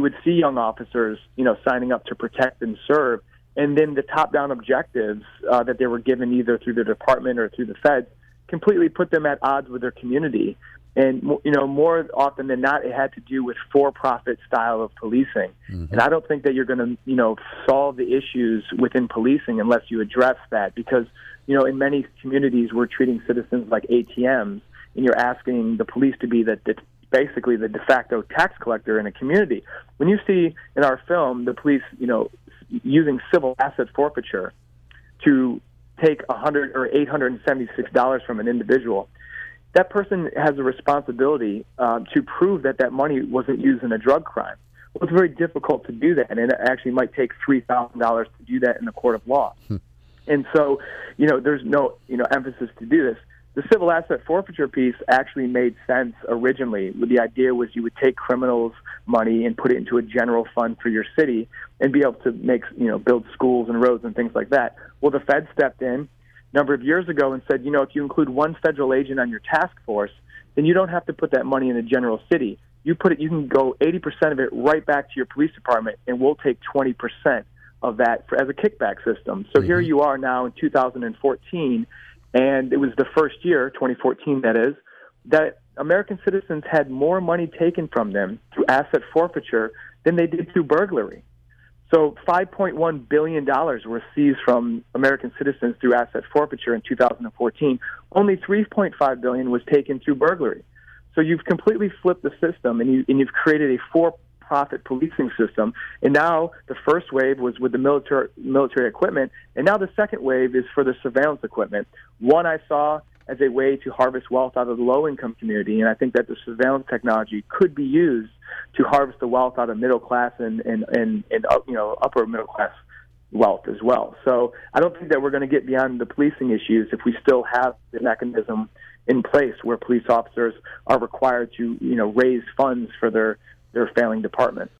would see young officers, signing up to protect and serve, and then the top-down objectives that they were given either through the department or through the feds completely put them at odds with their community. And, more often than not, it had to do with for-profit style of policing. Mm-hmm. And I don't think that you're going to, solve the issues within policing unless you address that. Because, in many communities, we're treating citizens like ATMs, and you're asking the police to be basically the de facto tax collector in a community. When you see in our film the police, using civil asset forfeiture to take $100 or $876 from an individual, that person has a responsibility to prove that money wasn't used in a drug crime. Well, it's very difficult to do that, and it actually might take $3,000 to do that in the court of law. And so, there's no, emphasis to do this. The civil asset forfeiture piece actually made sense originally. The idea was you would take criminals' money and put it into a general fund for your city and be able to build schools and roads and things like that. Well, the Fed stepped in a number of years ago and said, if you include one federal agent on your task force, then you don't have to put that money in a general city. You can go 80% of it right back to your police department, and we'll take 20% of that as a kickback system. So here you are now in 2014, and it was the first year, 2014 that is, that American citizens had more money taken from them through asset forfeiture than they did through burglary. So $5.1 billion were seized from American citizens through asset forfeiture in 2014. Only $3.5 billion was taken through burglary. So you've completely flipped the system, and you've created a for-profit policing system. And now the first wave was with the military equipment, and now the second wave is for the surveillance equipment. One I saw as a way to harvest wealth out of the low-income community, and I think that the surveillance technology could be used to harvest the wealth out of middle class and upper middle class wealth as well. So I don't think that we're going to get beyond the policing issues if we still have the mechanism in place where police officers are required to raise funds for their failing department.